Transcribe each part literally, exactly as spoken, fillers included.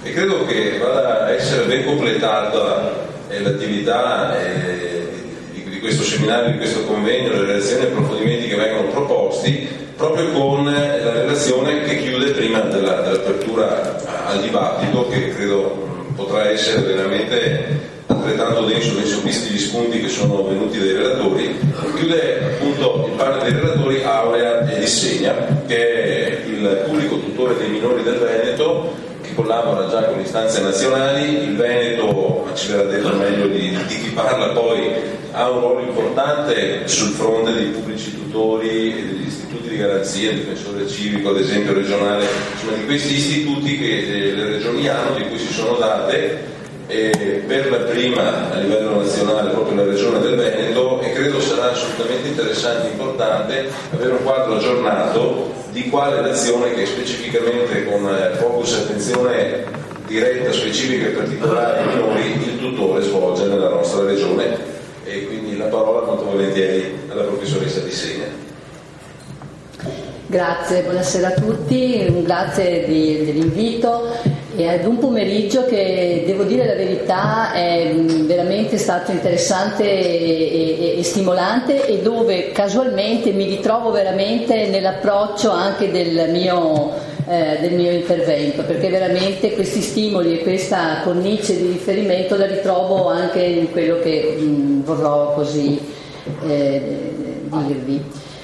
e credo che vada a essere ben completata eh, l'attività eh, di, di questo seminario, di questo convegno, le relazioni e approfondimenti che vengono proposti proprio con la relazione che chiude prima della, dell'apertura al dibattito, che credo potrà essere veramente altrettanto denso, denso visti gli spunti che sono venuti dai relatori. Chiude appunto il panel dei relatori Aurea e Dissegna, che è il pubblico tutore dei minori del Veneto, che collabora già con istanze nazionali. Il Veneto, ci verrà detto meglio di, di chi parla, poi ha un ruolo importante sul fronte dei pubblici tutori e degli istituti di garanzia, il difensore civico ad esempio regionale, insomma di questi istituti che le regioni hanno, di cui si sono date eh, per la prima a livello nazionale proprio la regione del Veneto, e credo sarà assolutamente interessante e importante avere un quadro aggiornato di quale l'azione che specificamente con focus e attenzione diretta, specifica e particolare ai minori il tutore svolge nella nostra regione. E quindi la parola molto volentieri alla professoressa Dissegna. Grazie, buonasera a tutti, grazie di, dell'invito e ad un pomeriggio che, devo dire la verità, è veramente stato interessante e, e, e stimolante, e dove casualmente mi ritrovo veramente nell'approccio anche del mio Eh, del mio intervento, perché veramente questi stimoli e questa cornice di riferimento la ritrovo anche in quello che mh, vorrò così eh, dirvi.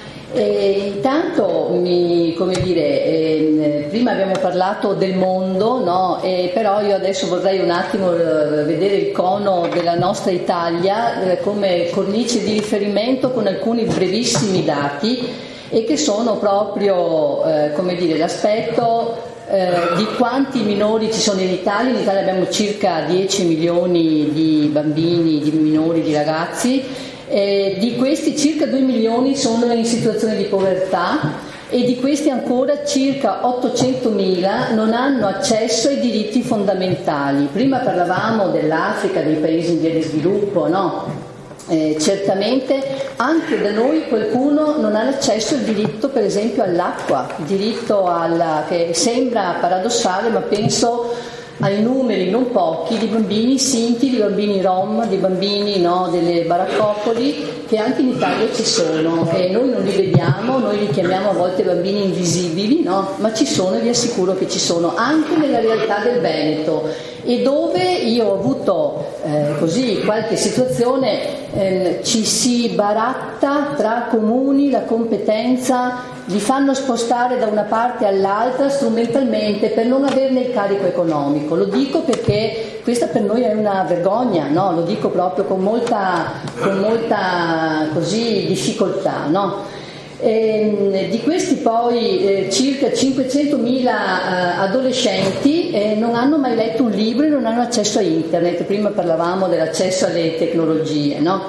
E intanto mi, come dire, eh, prima abbiamo parlato del mondo, no? E però io adesso vorrei un attimo eh, vedere il cono della nostra Italia eh, come cornice di riferimento con alcuni brevissimi dati, e che sono proprio eh, come dire, l'aspetto eh, di quanti minori ci sono in Italia. In Italia abbiamo circa dieci milioni di bambini, di minori, di ragazzi, e di questi circa due milioni sono in situazione di povertà, e di questi ancora circa ottocentomila non hanno accesso ai diritti fondamentali. Prima parlavamo dell'Africa, dei paesi in via di sviluppo, no? Eh, certamente anche da noi qualcuno non ha l'accesso al diritto, per esempio, all'acqua, il diritto alla, che sembra paradossale, ma penso ai numeri non pochi di bambini sinti, di bambini rom, di bambini no, delle baraccopoli, che anche in Italia ci sono, e noi non li vediamo, noi li chiamiamo a volte bambini invisibili, no? Ma ci sono, e vi assicuro che ci sono anche nella realtà del Veneto, e dove io ho avuto eh, così qualche situazione, eh, ci si baratta tra comuni la competenza, li fanno spostare da una parte all'altra strumentalmente per non averne il carico economico. Lo dico perché questa per noi è una vergogna, no? Lo dico proprio con molta, con molta così difficoltà, no? E di questi poi eh, circa cinquecentomila eh, adolescenti eh, non hanno mai letto un libro e non hanno accesso a internet. Prima parlavamo dell'accesso alle tecnologie, no?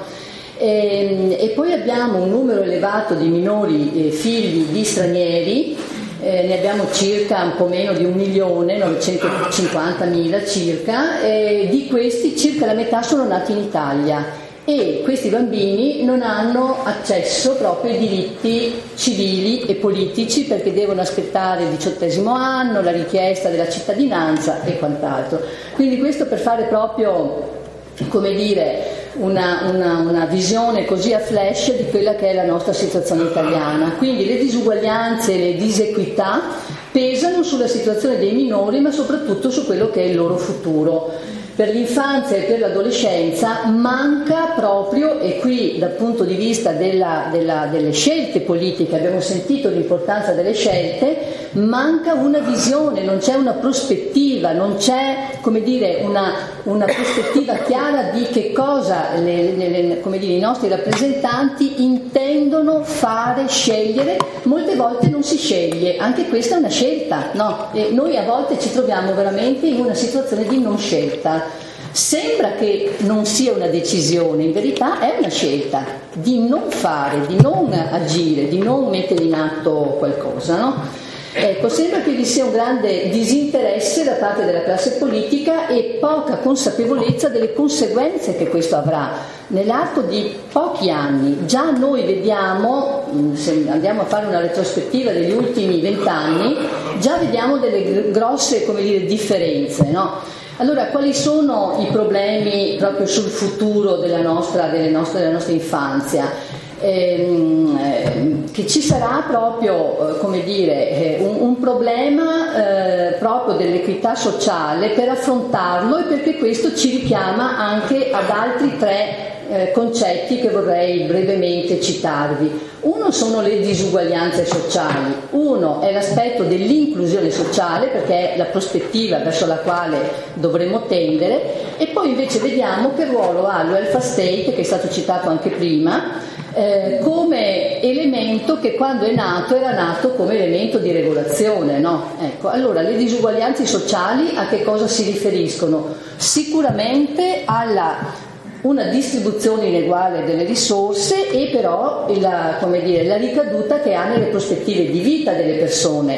E, e poi abbiamo un numero elevato di minori eh, figli di stranieri, eh, ne abbiamo circa un po' meno di un milione, novecentocinquantamila circa, e di questi circa la metà sono nati in Italia. E questi bambini non hanno accesso proprio ai diritti civili e politici, perché devono aspettare il diciottesimo anno, la richiesta della cittadinanza e quant'altro. Quindi questo per fare proprio, come dire, una, una, una visione così a flash di quella che è la nostra situazione italiana. Quindi le disuguaglianze e le disequità pesano sulla situazione dei minori, ma soprattutto su quello che è il loro futuro. Per l'infanzia e per l'adolescenza manca proprio, e qui dal punto di vista della, della, delle scelte politiche, abbiamo sentito l'importanza delle scelte, manca una visione, non c'è una prospettiva, non c'è, come dire, una, una prospettiva chiara di che cosa le, le, come dire, i nostri rappresentanti intendono fare, scegliere. Molte volte non si sceglie, anche questa è una scelta, no? E noi a volte ci troviamo veramente in una situazione di non scelta. Sembra che non sia una decisione, in verità è una scelta di non fare, di non agire, di non mettere in atto qualcosa, no? Ecco, sembra che vi sia un grande disinteresse da parte della classe politica e poca consapevolezza delle conseguenze che questo avrà nell'arco di pochi anni. Già noi vediamo, se andiamo a fare una retrospettiva degli ultimi vent'anni, già vediamo delle grosse, come dire, differenze, no? Allora, quali sono i problemi proprio sul futuro della nostra, delle nostre, della nostra infanzia? Eh, che ci sarà proprio, eh, come dire, eh, un, un problema eh, proprio dell'equità sociale per affrontarlo, e perché questo ci richiama anche ad altri tre eh, concetti che vorrei brevemente citarvi. Uno sono le disuguaglianze sociali, uno è l'aspetto dell'inclusione sociale, perché è la prospettiva verso la quale dovremmo tendere, e poi invece vediamo che ruolo ha il welfare state, che è stato citato anche prima, Eh, come elemento che quando è nato era nato come elemento di regolazione, no? Ecco, allora le disuguaglianze sociali a che cosa si riferiscono? Sicuramente alla una distribuzione ineguale delle risorse, e però la, come dire, la ricaduta che ha nelle prospettive di vita delle persone.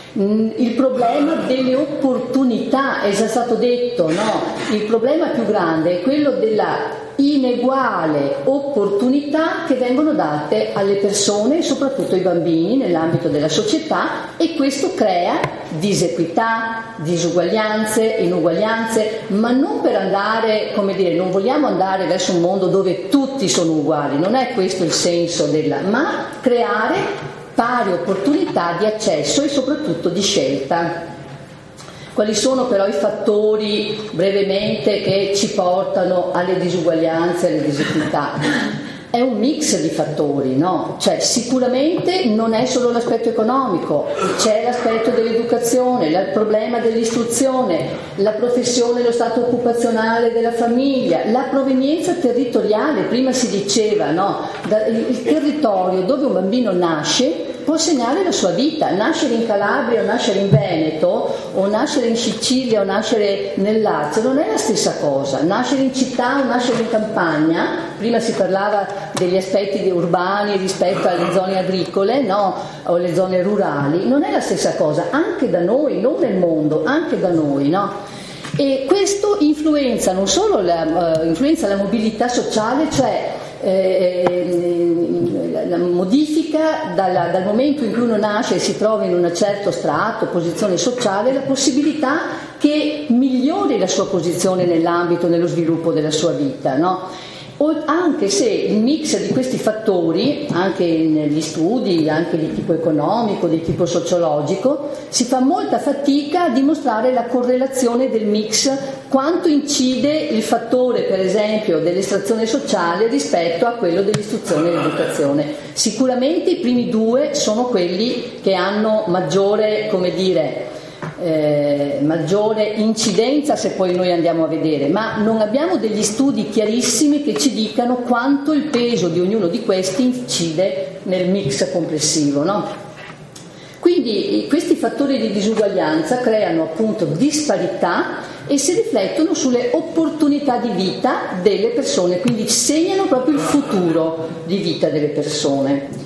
Il problema delle opportunità, è già stato detto, no? Il problema più grande è quello della ineguale opportunità che vengono date alle persone e soprattutto ai bambini nell'ambito della società, e questo crea disequità, disuguaglianze, inuguaglianze, ma non per andare, come dire, non vogliamo andare verso un mondo dove tutti sono uguali, non è questo il senso della, ma creare pari opportunità di accesso e soprattutto di scelta. Quali sono però i fattori, brevemente, che ci portano alle disuguaglianze e alle disequità? È un mix di fattori, no? Cioè, sicuramente non è solo l'aspetto economico, c'è l'aspetto dell'educazione, il problema dell'istruzione, la professione, lo stato occupazionale della famiglia, la provenienza territoriale. Prima si diceva, no? Il territorio dove un bambino nasce può segnare la sua vita. Nascere in Calabria o nascere in Veneto, o nascere in Sicilia o nascere nel Lazio non è la stessa cosa. Nascere in città o nascere in campagna, prima si parlava degli aspetti urbani rispetto alle zone agricole, no? O le zone rurali, non è la stessa cosa, anche da noi, non nel mondo, anche da noi, no? E questo influenza non solo la, uh, influenza la mobilità sociale, cioè eh, la modifica dalla, dal momento in cui uno nasce e si trova in un certo strato, posizione sociale, la possibilità che migliori la sua posizione nell'ambito, nello sviluppo della sua vita, no? Anche se il mix di questi fattori, anche negli studi, anche di tipo economico, di tipo sociologico, si fa molta fatica a dimostrare la correlazione del mix, quanto incide il fattore, per esempio, dell'estrazione sociale rispetto a quello dell'istruzione e dell'educazione. Sicuramente i primi due sono quelli che hanno maggiore, come dire, Eh, maggiore incidenza, se poi noi andiamo a vedere, ma non abbiamo degli studi chiarissimi che ci dicano quanto il peso di ognuno di questi incide nel mix complessivo, no? Quindi questi fattori di disuguaglianza creano appunto disparità e si riflettono sulle opportunità di vita delle persone, quindi segnano proprio il futuro di vita delle persone.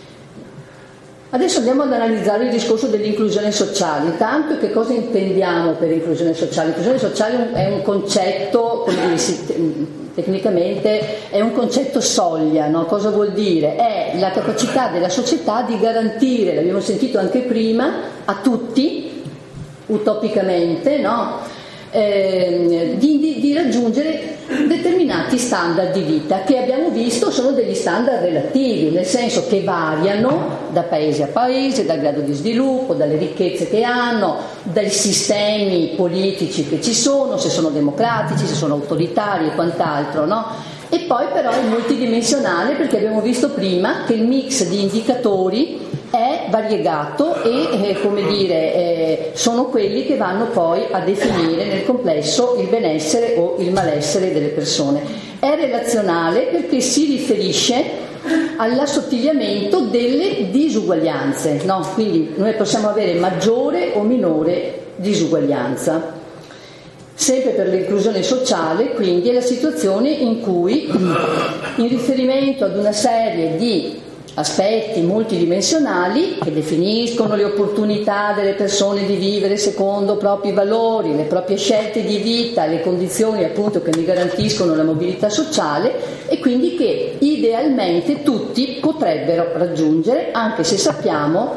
Adesso andiamo ad analizzare il discorso dell'inclusione sociale. Intanto, che cosa intendiamo per inclusione sociale? L'inclusione sociale è un concetto, come dire, si, tecnicamente è un concetto soglia, no? Cosa vuol dire? È la capacità della società di garantire, l'abbiamo sentito anche prima, a tutti, utopicamente, no? Eh, di, di, di raggiungere determinati standard di vita che abbiamo visto sono degli standard relativi, nel senso che variano da paese a paese, dal grado di sviluppo, dalle ricchezze che hanno, dai sistemi politici che ci sono, se sono democratici, se sono autoritari e quant'altro, no? E poi però è multidimensionale, perché abbiamo visto prima che il mix di indicatori è variegato e eh, come dire eh, sono quelli che vanno poi a definire nel complesso il benessere o il malessere delle persone. È relazionale perché si riferisce all'assottigliamento delle disuguaglianze, no? Quindi noi possiamo avere maggiore o minore disuguaglianza. Sempre per l'inclusione sociale, quindi, è la situazione in cui, in riferimento ad una serie di aspetti multidimensionali che definiscono le opportunità delle persone di vivere secondo i propri valori, le proprie scelte di vita, le condizioni appunto che mi garantiscono la mobilità sociale, e quindi che idealmente tutti potrebbero raggiungere, anche se sappiamo che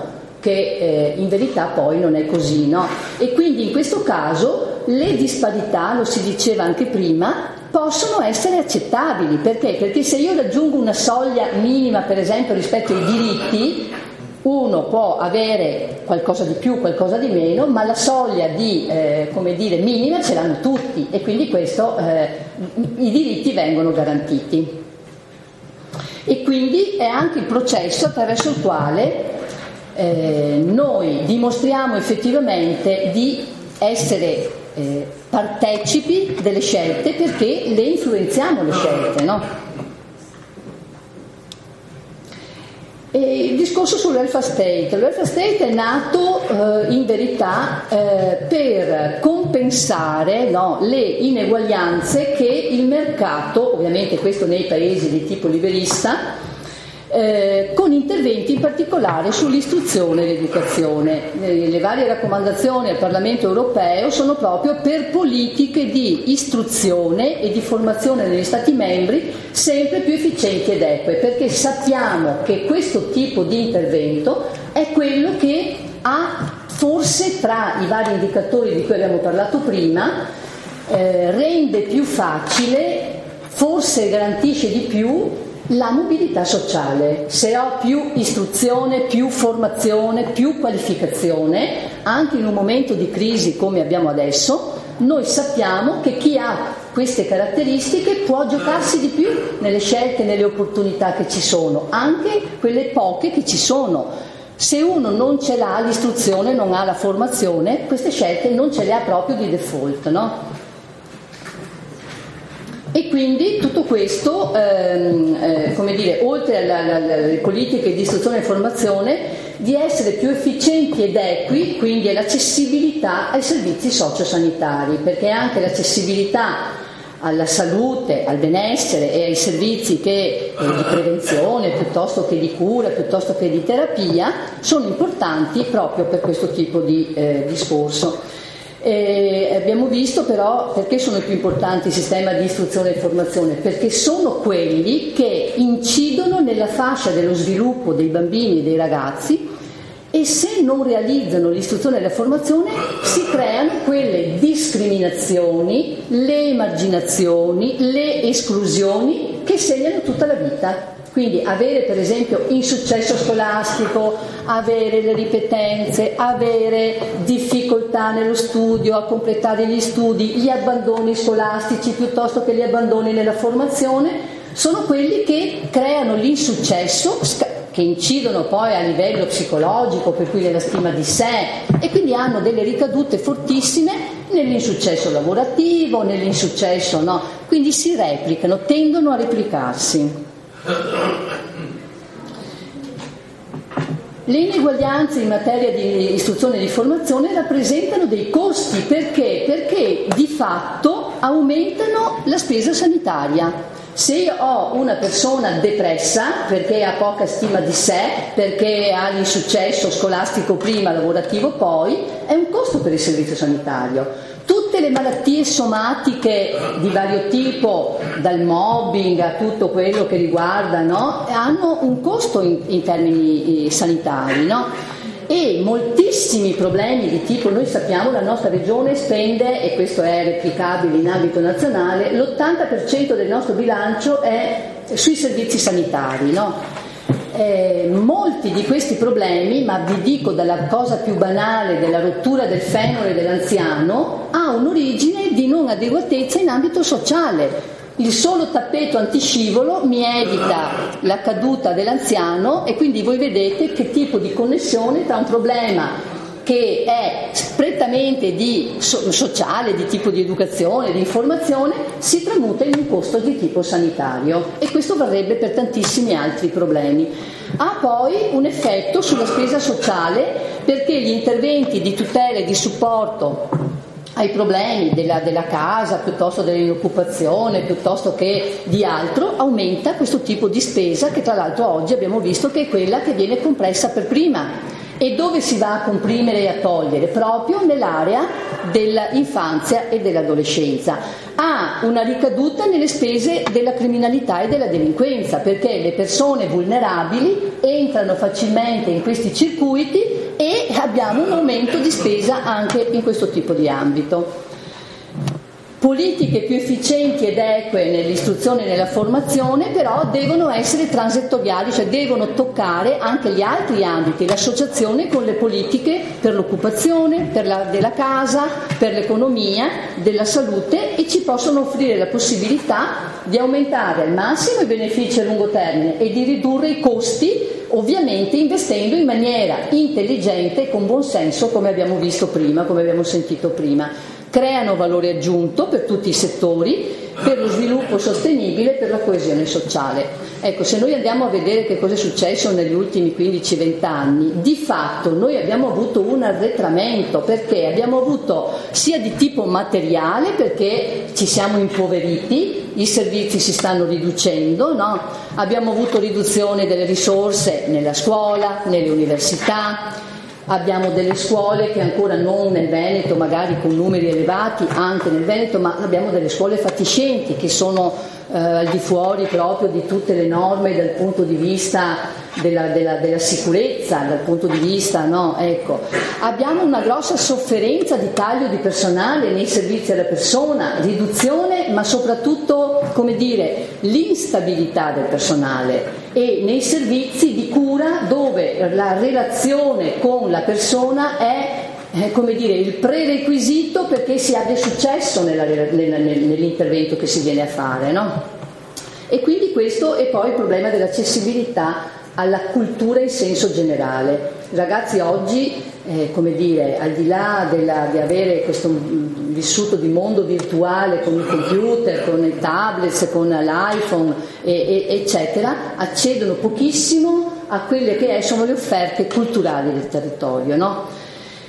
che eh, in verità poi non è così, no? E quindi in questo caso le disparità, lo si diceva anche prima, possono essere accettabili. Perché? Perché se io raggiungo una soglia minima, per esempio, rispetto ai diritti, uno può avere qualcosa di più, qualcosa di meno, ma la soglia di, eh, come dire, minima ce l'hanno tutti, e quindi questo, eh, i diritti vengono garantiti. E quindi è anche il processo attraverso il quale eh, noi dimostriamo effettivamente di essere eh, partecipi delle scelte, perché le influenziamo le scelte, no? E il discorso sul welfare state. Il welfare state è nato eh, in verità eh, per compensare, no, le ineguaglianze che il mercato, ovviamente questo nei paesi di tipo liberista, Eh, con interventi in particolare sull'istruzione e l'educazione. Eh, le varie raccomandazioni al Parlamento europeo sono proprio per politiche di istruzione e di formazione negli Stati membri sempre più efficienti ed eque, perché sappiamo che questo tipo di intervento è quello che ha, forse tra i vari indicatori di cui abbiamo parlato prima, eh, rende più facile, forse garantisce di più la mobilità sociale. Se ho più istruzione, più formazione, più qualificazione, anche in un momento di crisi come abbiamo adesso, noi sappiamo che chi ha queste caratteristiche può giocarsi di più nelle scelte, nelle opportunità che ci sono, anche quelle poche che ci sono. Se uno non ce l'ha l'istruzione, non ha la formazione, queste scelte non ce le ha proprio di default, no? E quindi tutto questo, ehm, eh, come dire, oltre alla, alla, alle politiche di istruzione e formazione, di essere più efficienti ed equi, quindi l'accessibilità ai servizi sociosanitari, perché anche l'accessibilità alla salute, al benessere e ai servizi che, eh, di prevenzione piuttosto che di cura, piuttosto che di terapia, sono importanti proprio per questo tipo di eh, discorso. Eh, abbiamo visto però perché sono più importanti il sistema di istruzione e formazione, perché sono quelli che incidono nella fascia dello sviluppo dei bambini e dei ragazzi, e se non realizzano l'istruzione e la formazione si creano quelle discriminazioni, le emarginazioni, le esclusioni che segnano tutta la vita. Quindi avere per esempio insuccesso scolastico, avere le ripetenze, avere difficoltà nello studio, a completare gli studi, gli abbandoni scolastici piuttosto che gli abbandoni nella formazione, sono quelli che creano l'insuccesso, che incidono poi a livello psicologico, per cui nella stima di sé, e quindi hanno delle ricadute fortissime nell'insuccesso lavorativo, nell'insuccesso, no? Quindi si replicano, tendono a replicarsi. Le ineguaglianze in materia di istruzione e di formazione rappresentano dei costi. Perché? Perché di fatto aumentano la spesa sanitaria. Se io ho una persona depressa perché ha poca stima di sé, perché ha l'insuccesso scolastico prima, lavorativo poi, è un costo per il servizio sanitario. Tutte le malattie somatiche di vario tipo, dal mobbing a tutto quello che riguarda, no? Hanno un costo in, in termini sanitari, no? E moltissimi problemi di tipo, noi sappiamo, la nostra regione spende, e questo è replicabile in ambito nazionale, l'ottanta per cento del nostro bilancio è sui servizi sanitari, no? Eh, molti di questi problemi, ma vi dico dalla cosa più banale della rottura del femore dell'anziano, ha un'origine di non adeguatezza in ambito sociale. Il solo tappeto antiscivolo mi evita la caduta dell'anziano, e quindi voi vedete che tipo di connessione tra un problema che è prettamente di so- sociale, di tipo di educazione, di informazione, si tramuta in un costo di tipo sanitario, e questo varrebbe per tantissimi altri problemi. Ha poi un effetto sulla spesa sociale, perché gli interventi di tutela e di supporto ai problemi della, della casa, piuttosto dell'inoccupazione, piuttosto che di altro, aumenta questo tipo di spesa, che tra l'altro oggi abbiamo visto che è quella che viene compressa per prima. E dove si va a comprimere e a togliere? Proprio nell'area dell'infanzia e dell'adolescenza. Ha una ricaduta nelle spese della criminalità e della delinquenza, perché le persone vulnerabili entrano facilmente in questi circuiti e abbiamo un aumento di spesa anche in questo tipo di ambito. Politiche più efficienti ed eque nell'istruzione e nella formazione però devono essere transettoriali, cioè devono toccare anche gli altri ambiti, l'associazione con le politiche per l'occupazione, per la, della casa, per l'economia, della salute, e ci possono offrire la possibilità di aumentare al massimo i benefici a lungo termine e di ridurre i costi, ovviamente investendo in maniera intelligente e con buon senso, come abbiamo visto prima, come abbiamo sentito prima. Creano valore aggiunto per tutti i settori, per lo sviluppo sostenibile, per la coesione sociale. Ecco, se noi andiamo a vedere che cosa è successo negli ultimi quindici venti anni, di fatto noi abbiamo avuto un arretramento, perché abbiamo avuto sia di tipo materiale, perché ci siamo impoveriti, i servizi si stanno riducendo, no? Abbiamo avuto riduzione delle risorse nella scuola, nelle università. Abbiamo delle scuole che ancora non nel Veneto, magari con numeri elevati anche nel Veneto, ma abbiamo delle scuole fatiscenti che sono eh, al di fuori proprio di tutte le norme dal punto di vista della, della, della sicurezza, dal punto di vista, no? Ecco. Abbiamo una grossa sofferenza di taglio di personale nei servizi alla persona, riduzione, ma soprattutto, come dire, l'instabilità del personale, e nei servizi di cura dove la relazione con la persona è eh, come dire, il prerequisito perché si abbia successo nella, nella, nell'intervento che si viene a fare, no? E quindi questo è poi il problema dell'accessibilità alla cultura in senso generale. I ragazzi oggi, eh, come dire, al di là della, di avere questo vissuto di mondo virtuale con il computer, con i tablets, con l'iPhone, e, e, eccetera, accedono pochissimo a quelle che sono le offerte culturali del territorio, no?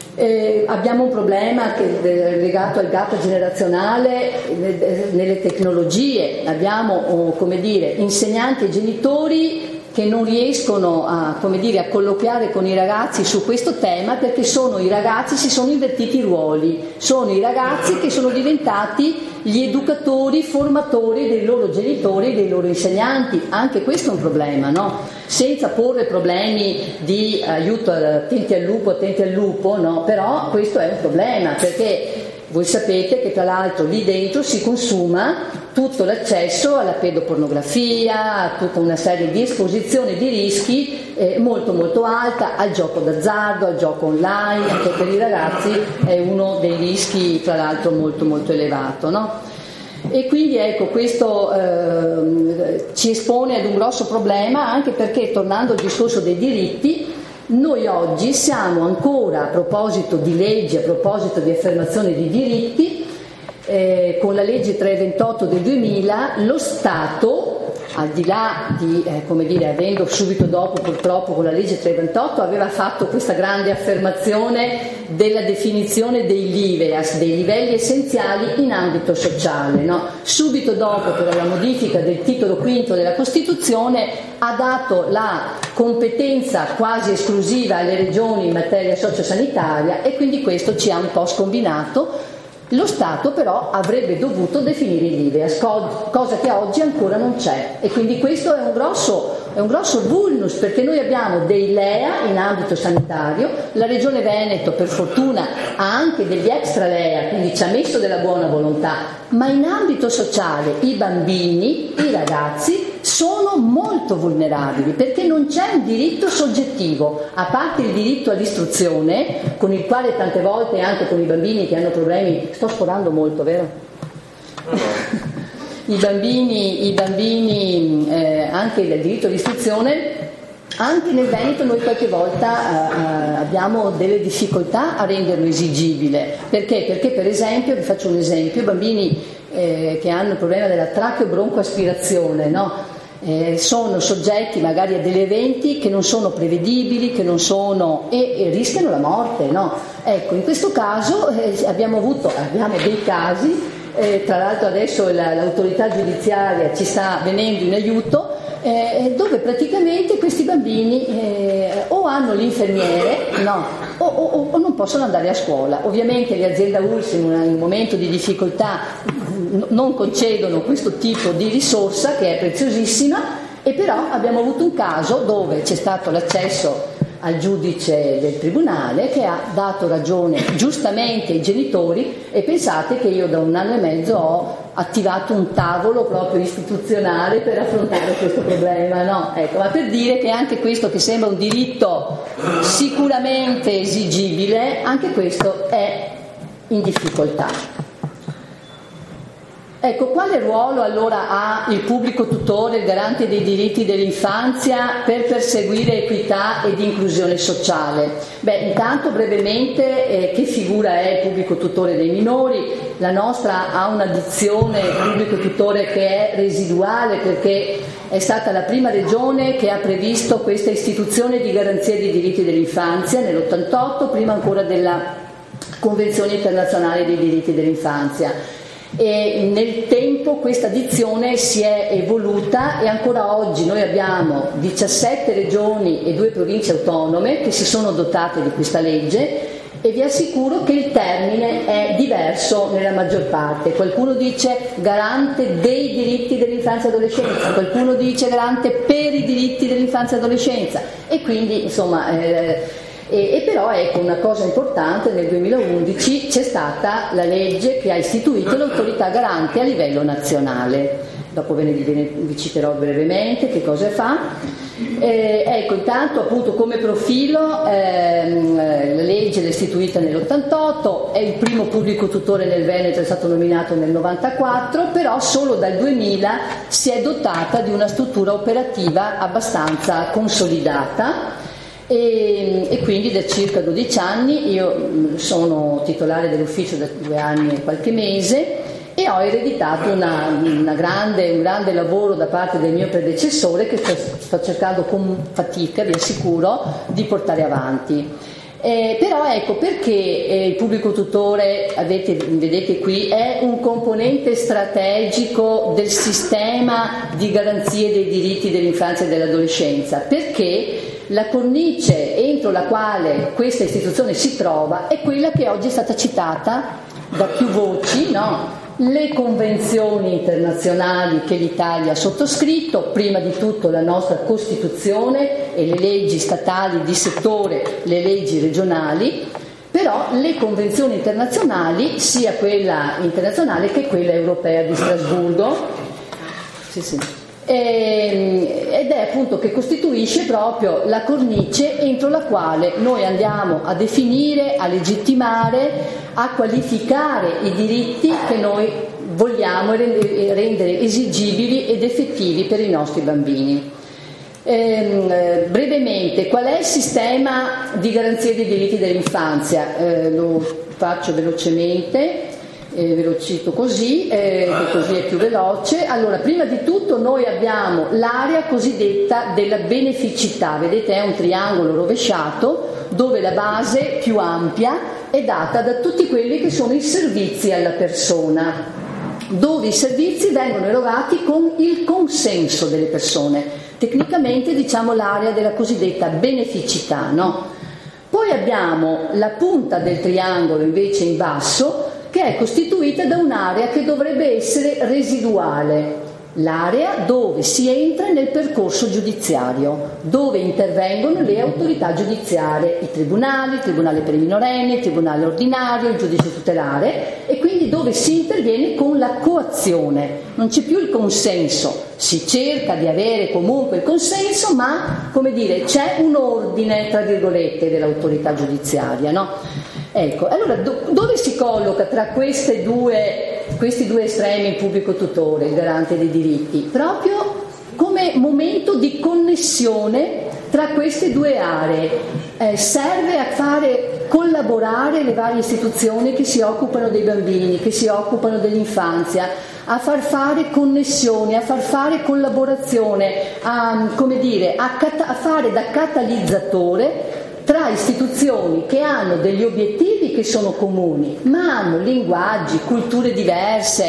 Eh, abbiamo un problema che è legato al gap generazionale nelle tecnologie. Abbiamo, oh, come dire, insegnanti e genitori che non riescono a, come dire, a colloquiare con i ragazzi su questo tema, perché sono i ragazzi, si sono invertiti i ruoli, sono i ragazzi che sono diventati gli educatori, formatori dei loro genitori e dei loro insegnanti. Anche questo è un problema, no? Senza porre problemi di aiuto, attenti al lupo, attenti al lupo, no? Però questo è un problema, perché voi sapete che tra l'altro lì dentro si consuma tutto l'accesso alla pedopornografia, a tutta una serie di esposizioni di rischi eh, molto molto alta, al gioco d'azzardo, al gioco online, che per i ragazzi è uno dei rischi tra l'altro molto molto elevato, no? E quindi ecco, questo eh, ci espone ad un grosso problema, anche perché, tornando al discorso dei diritti, noi oggi siamo ancora, a proposito di leggi, a proposito di affermazione di diritti, eh, con la legge trecentoventotto del duemila, lo Stato, al di là di, eh, come dire, avendo subito dopo purtroppo con la legge trecentoventotto, aveva fatto questa grande affermazione della definizione dei L I V E A S, dei livelli essenziali in ambito sociale, no? Subito dopo, per la modifica del titolo quinto della Costituzione, ha dato la competenza quasi esclusiva alle regioni in materia sociosanitaria, e quindi questo ci ha un po' scombinato. Lo Stato però avrebbe dovuto definire i L I V E A S, cosa che oggi ancora non c'è, e quindi questo è un grosso, è un grosso vulnus, perché noi abbiamo dei L E A in ambito sanitario, la Regione Veneto per fortuna ha anche degli extra L E A, quindi ci ha messo della buona volontà, ma in ambito sociale i bambini, i ragazzi sono molto vulnerabili, perché non c'è un diritto soggettivo, a parte il diritto all'istruzione, con il quale tante volte anche con i bambini che hanno problemi, sto sforando molto, vero? I bambini, i bambini eh, anche il diritto all'istruzione, anche nel Veneto noi qualche volta eh, abbiamo delle difficoltà a renderlo esigibile. Perché? Perché per esempio, vi faccio un esempio, bambini eh, che hanno il problema della tracheo-broncoaspirazione, no? Eh, sono soggetti magari a degli eventi che non sono prevedibili, che non sono e, e rischiano la morte, no? Ecco, in questo caso eh, abbiamo avuto abbiamo dei casi, eh, tra l'altro adesso la, l'autorità giudiziaria ci sta venendo in aiuto, eh, dove praticamente questi bambini eh, o hanno l'infermiere, no, o, o, o non possono andare a scuola. Ovviamente le aziende U L S in un momento di difficoltà non concedono questo tipo di risorsa che è preziosissima, e però abbiamo avuto un caso dove c'è stato l'accesso al giudice del tribunale che ha dato ragione giustamente ai genitori, e pensate che io da un anno e mezzo ho attivato un tavolo proprio istituzionale per affrontare questo problema, no? Ecco, ma per dire che anche questo, che sembra un diritto sicuramente esigibile, anche questo è in difficoltà. Ecco, quale ruolo allora ha il pubblico tutore, il garante dei diritti dell'infanzia, per perseguire equità ed inclusione sociale? Beh, intanto brevemente eh, che figura è il pubblico tutore dei minori? La nostra ha una dizione pubblico tutore che è residuale, perché è stata la prima regione che ha previsto questa istituzione di garanzia dei diritti dell'infanzia nell'ottantotto, prima ancora della Convenzione internazionale dei diritti dell'infanzia. E nel tempo questa dizione si è evoluta, e ancora oggi noi abbiamo diciassette regioni e due province autonome che si sono dotate di questa legge, e vi assicuro che il termine è diverso nella maggior parte. Qualcuno dice garante dei diritti dell'infanzia e adolescenza, qualcuno dice garante per i diritti dell'infanzia e adolescenza, e quindi insomma eh, E, e però ecco una cosa importante: nel duemilaundici c'è stata la legge che ha istituito l'autorità garante a livello nazionale. Dopo ve ne, ve ne vi citerò brevemente che cosa fa. Eh, ecco, intanto appunto come profilo ehm, la legge l'è istituita nell'ottantotto, è il primo pubblico tutore nel Veneto, è stato nominato nel novantaquattro, però solo dal duemila si è dotata di una struttura operativa abbastanza consolidata. E, e quindi da circa dodici anni io sono titolare dell'ufficio da due anni e qualche mese, e ho ereditato una, una grande, un grande lavoro da parte del mio predecessore, che sto, sto cercando con fatica, vi assicuro, di portare avanti. Eh, però ecco perché eh, il pubblico tutore, avete, vedete qui, è un componente strategico del sistema di garanzie dei diritti dell'infanzia e dell'adolescenza, perché la cornice entro la quale questa istituzione si trova è quella che oggi è stata citata da più voci, no? Le convenzioni internazionali che l'Italia ha sottoscritto, prima di tutto la nostra Costituzione e le leggi statali di settore, le leggi regionali, però le convenzioni internazionali, sia quella internazionale che quella europea di Strasburgo, sì, sì. ed è appunto che costituisce proprio la cornice entro la quale noi andiamo a definire, a legittimare, a qualificare i diritti che noi vogliamo rendere esigibili ed effettivi per i nostri bambini. Eh, brevemente, qual è il sistema di garanzia dei diritti dell'infanzia? Eh, lo faccio velocemente. Eh, ve lo cito così, eh, così è più veloce. Allora, prima di tutto noi abbiamo l'area cosiddetta della beneficità, vedete è un triangolo rovesciato dove la base più ampia è data da tutti quelli che sono i servizi alla persona, dove i servizi vengono erogati con il consenso delle persone, tecnicamente diciamo l'area della cosiddetta beneficità, no? Poi abbiamo la punta del triangolo invece in basso, che è costituita da un'area che dovrebbe essere residuale, l'area dove si entra nel percorso giudiziario, dove intervengono le autorità giudiziarie, i tribunali, il tribunale per i minorenni, il tribunale ordinario, il giudice tutelare, e quindi dove si interviene con la coazione. Non c'è più il consenso, si cerca di avere comunque il consenso, ma come dire c'è un ordine tra virgolette dell'autorità giudiziaria, no? Ecco, allora do, dove si colloca tra queste due, questi due estremi il pubblico tutore, il garante dei diritti? Proprio come momento di connessione tra queste due aree. Eh, serve a fare collaborare le varie istituzioni che si occupano dei bambini, che si occupano dell'infanzia, a far fare connessioni, a far fare collaborazione, a, come dire, a, cat- a fare da catalizzatore tra istituzioni che hanno degli obiettivi che sono comuni, ma hanno linguaggi, culture diverse,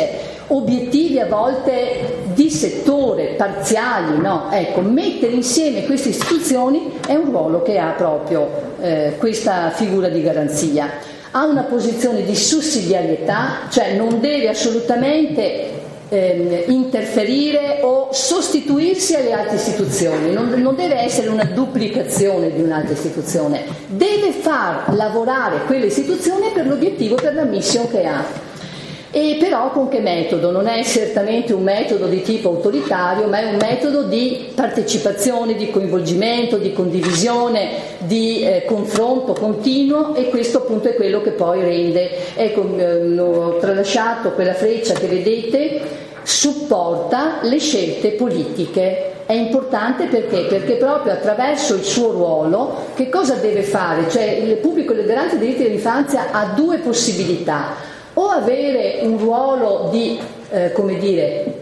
obiettivi a volte di settore, parziali, no? Ecco, mettere insieme queste istituzioni è un ruolo che ha proprio eh, questa figura di garanzia. Ha una posizione di sussidiarietà, cioè non deve assolutamente eh, interferire o sostituirsi alle altre istituzioni, non, non deve essere una duplicazione di un'altra istituzione, deve far lavorare quelle istituzioni per l'obiettivo, per la mission che ha. E però con che metodo? Non è certamente un metodo di tipo autoritario, ma è un metodo di partecipazione, di coinvolgimento, di condivisione, di eh, confronto continuo, e questo appunto è quello che poi rende, ecco, eh, ho tralasciato quella freccia che vedete, supporta le scelte politiche. È importante perché? Perché proprio attraverso il suo ruolo che cosa deve fare? Cioè il pubblico del garante dei diritti dell'infanzia ha due possibilità: o avere un ruolo di, eh, come dire,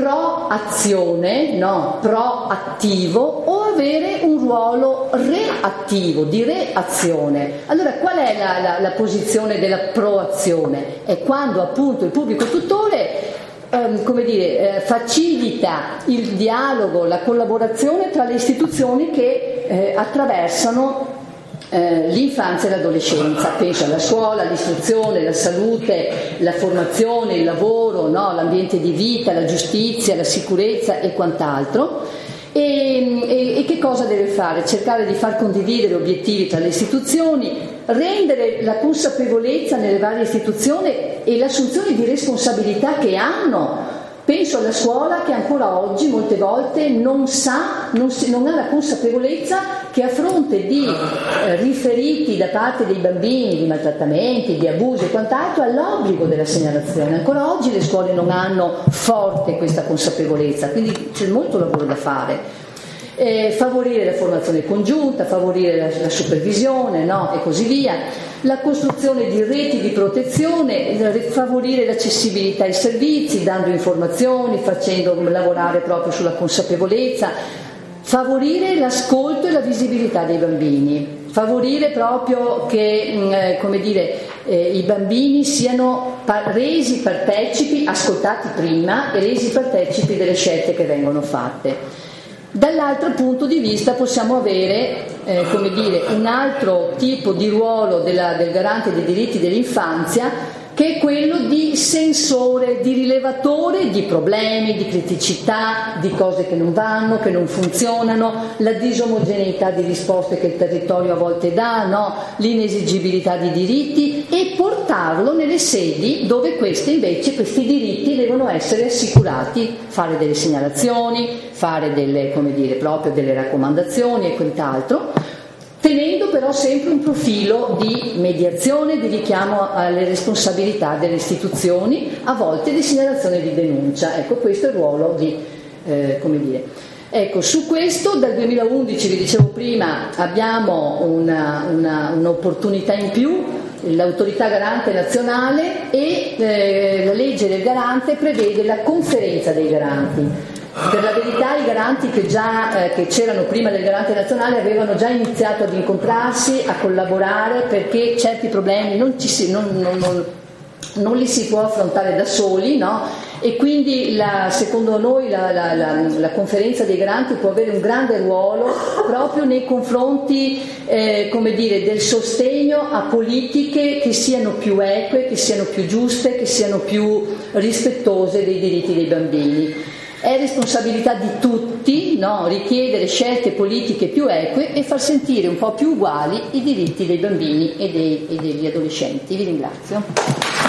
proazione, no, proattivo, o avere un ruolo reattivo, di reazione. Allora, qual è la, la, la posizione della proazione? È quando appunto il pubblico tutore ehm, come dire, eh, facilita il dialogo, la collaborazione tra le istituzioni che eh, attraversano Eh, l'infanzia e l'adolescenza. Penso alla scuola, all'istruzione, la salute, la formazione, il lavoro, no? L'ambiente di vita, la giustizia, la sicurezza e quant'altro. E, e, e che cosa deve fare? Cercare di far condividere obiettivi tra le istituzioni, rendere la consapevolezza nelle varie istituzioni e l'assunzione di responsabilità che hanno. Penso alla scuola che ancora oggi molte volte non sa, non, si, non ha la consapevolezza che a fronte di eh, riferiti da parte dei bambini di maltrattamenti, di abusi e quant'altro, ha l'obbligo della segnalazione. Ancora oggi le scuole non hanno forte questa consapevolezza, quindi c'è molto lavoro da fare. Eh, favorire la formazione congiunta, favorire la, la supervisione, no? E così via, la costruzione di reti di protezione, favorire l'accessibilità ai servizi, dando informazioni, facendo lavorare proprio sulla consapevolezza, favorire l'ascolto e la visibilità dei bambini, favorire proprio che eh, come dire, eh, i bambini siano pa- resi partecipi, ascoltati prima e resi partecipi delle scelte che vengono fatte. Dall'altro punto di vista possiamo avere eh, come dire, un altro tipo di ruolo della, del garante dei diritti dell'infanzia, che è quello di sensore, di rilevatore di problemi, di criticità, di cose che non vanno, che non funzionano, la disomogeneità di risposte che il territorio a volte dà, no? L'inesigibilità di diritti, e portarlo nelle sedi dove questi invece, questi diritti devono essere assicurati, fare delle segnalazioni, fare delle, come dire, proprio delle raccomandazioni e quant'altro, tenendo però sempre un profilo di mediazione, di richiamo alle responsabilità delle istituzioni, a volte di segnalazione e di denuncia. Ecco, questo è il ruolo di, eh, come dire. Ecco, su questo dal duemilaundici, vi dicevo prima, abbiamo una, una, un'opportunità in più, l'autorità garante nazionale, e eh, la legge del garante prevede la conferenza dei garanti. Per la verità i garanti che già eh, che c'erano prima del garante nazionale avevano già iniziato ad incontrarsi, a collaborare, perché certi problemi non, ci si, non, non, non, non li si può affrontare da soli, no? E quindi la, secondo noi la, la, la, la conferenza dei garanti può avere un grande ruolo proprio nei confronti eh, come dire, del sostegno a politiche che siano più eque, che siano più giuste, che siano più rispettose dei diritti dei bambini. È responsabilità di tutti, no? Richiedere scelte politiche più eque e far sentire un po' più uguali i diritti dei bambini e, dei, e degli adolescenti. Vi ringrazio.